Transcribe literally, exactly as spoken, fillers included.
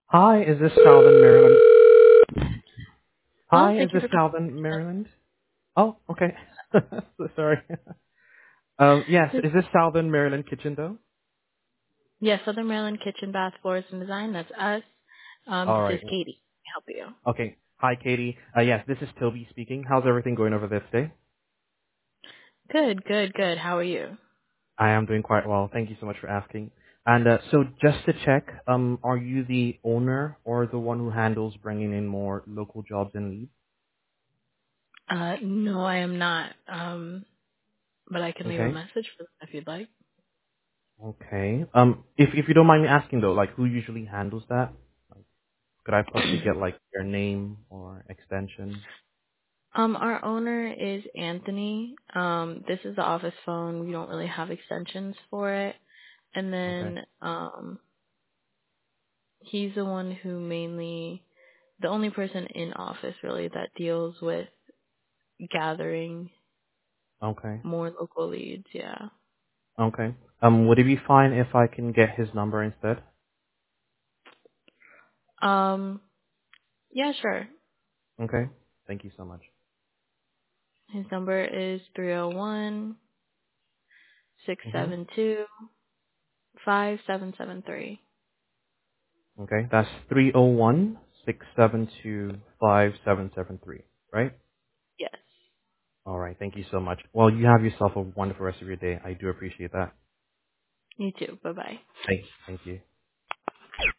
Hi, is this Calvin, Maryland? Hello, Hi, is thank you this for Calvin, Maryland? Oh, okay. So sorry. Um, yes, calling. is this Calvin, Maryland Kitchen though? Yes, Southern Maryland Kitchen, Bath, Floors, and Design. That's us. Um, All this right. is Katie. Help you. Okay. Hi, Katie. Uh, yes, this is Toby speaking. How's everything going over there today? Good, good, good. How are you? I am doing quite well. Thank you so much for asking. And uh, so, just to check, um, are you the owner or the one who handles bringing in more local jobs and leads? Uh, no, I am not. Um, but I can leave a Okay. message for them if you'd like. Okay. Um, if if you don't mind me asking though, like who usually handles that? Could I possibly get like your name or extension? um, our owner is Anthony. Um, this is the office phone. We don't really have extensions for it. And Okay. then, um, he's the one who mainly, the only person in office really that deals with gathering Okay. more local leads. Yeah. Okay. Um, would it be fine if I can get his number instead? Um, yeah, sure. Okay. Thank you so much. His number is three oh one, six Mhm. seven two, five seven seven three. Okay. That's three zero one six seven two five seven seven three. Right? Yes. All right. Thank you so much. Well, you have yourself a wonderful rest of your day. I do appreciate that. You too. Bye bye. Thank. Thank you.